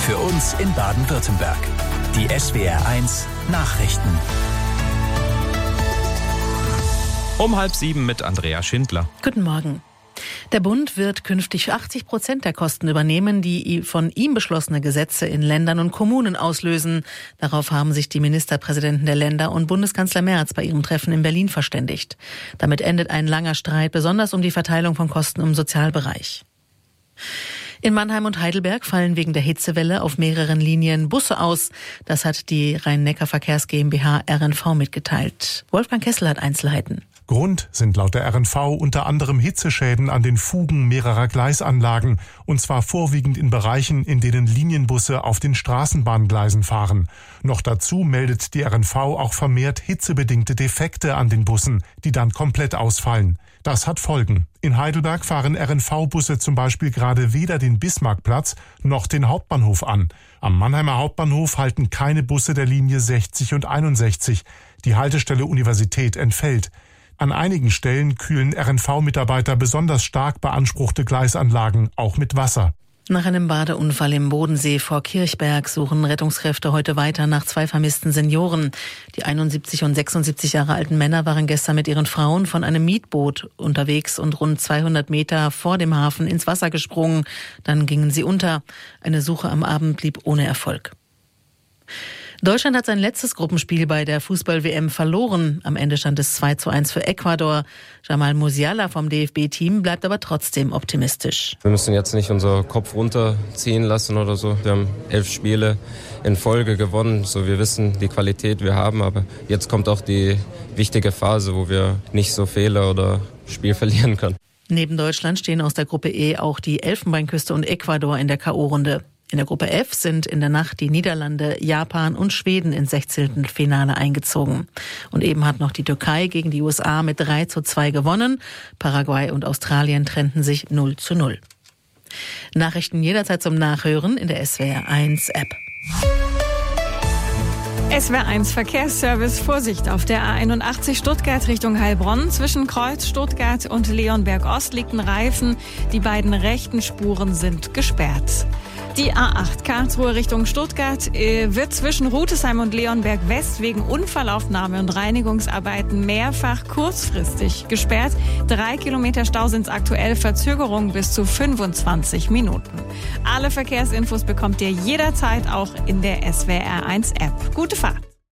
für uns in Baden-Württemberg. Die SWR1 Nachrichten. Um 6:30 mit Andrea Schindler. Guten Morgen. Der Bund wird künftig 80% der Kosten übernehmen, die von ihm beschlossene Gesetze in Ländern und Kommunen auslösen. Darauf haben sich die Ministerpräsidenten der Länder und Bundeskanzler Merz bei ihrem Treffen in Berlin verständigt. Damit endet ein langer Streit, besonders um die Verteilung von Kosten im Sozialbereich. In Mannheim und Heidelberg fallen wegen der Hitzewelle auf mehreren Linien Busse aus. Das hat die Rhein-Neckar-Verkehrs GmbH RNV mitgeteilt. Wolfgang Kessel hat Einzelheiten. Grund sind laut der RNV unter anderem Hitzeschäden an den Fugen mehrerer Gleisanlagen, und zwar vorwiegend in Bereichen, in denen Linienbusse auf den Straßenbahngleisen fahren. Noch dazu meldet die RNV auch vermehrt hitzebedingte Defekte an den Bussen, die dann komplett ausfallen. Das hat Folgen. In Heidelberg fahren RNV-Busse zum Beispiel gerade weder den Bismarckplatz noch den Hauptbahnhof an. Am Mannheimer Hauptbahnhof halten keine Busse der Linie 60 und 61. Die Haltestelle Universität entfällt. An einigen Stellen kühlen RNV-Mitarbeiter besonders stark beanspruchte Gleisanlagen auch mit Wasser. Nach einem Badeunfall im Bodensee vor Kirchberg suchen Rettungskräfte heute weiter nach 2 vermissten Senioren. Die 71 und 76 Jahre alten Männer waren gestern mit ihren Frauen von einem Mietboot unterwegs und rund 200 Meter vor dem Hafen ins Wasser gesprungen. Dann gingen sie unter. Eine Suche am Abend blieb ohne Erfolg. Deutschland hat sein letztes Gruppenspiel bei der Fußball-WM verloren. Am Ende stand es 2:1 für Ecuador. Jamal Musiala vom DFB-Team bleibt aber trotzdem optimistisch. Wir müssen jetzt nicht unseren Kopf runterziehen lassen oder so. Wir haben 11 Spiele in Folge gewonnen. So, wir wissen die Qualität wir haben, aber jetzt kommt auch die wichtige Phase, wo wir nicht so Fehler oder Spiel verlieren können. Neben Deutschland stehen aus der Gruppe E auch die Elfenbeinküste und Ecuador in der K.O.-Runde. In der Gruppe F sind in der Nacht die Niederlande, Japan und Schweden ins 16. Finale eingezogen. Und eben hat noch die Türkei gegen die USA mit 3:2 gewonnen. Paraguay und Australien trennten sich 0:0. Nachrichten jederzeit zum Nachhören in der SWR1 App. SWR1 Verkehrsservice. Vorsicht auf der A81 Stuttgart Richtung Heilbronn. Zwischen Kreuz Stuttgart und Leonberg Ost liegt ein Reifen. Die beiden rechten Spuren sind gesperrt. Die A8 Karlsruhe Richtung Stuttgart wird zwischen Rutesheim und Leonberg West wegen Unfallaufnahme und Reinigungsarbeiten mehrfach kurzfristig gesperrt. 3 Kilometer Stau sind aktuell, Verzögerung bis zu 25 Minuten. Alle Verkehrsinfos bekommt ihr jederzeit auch in der SWR1 App. Gute Fahrt!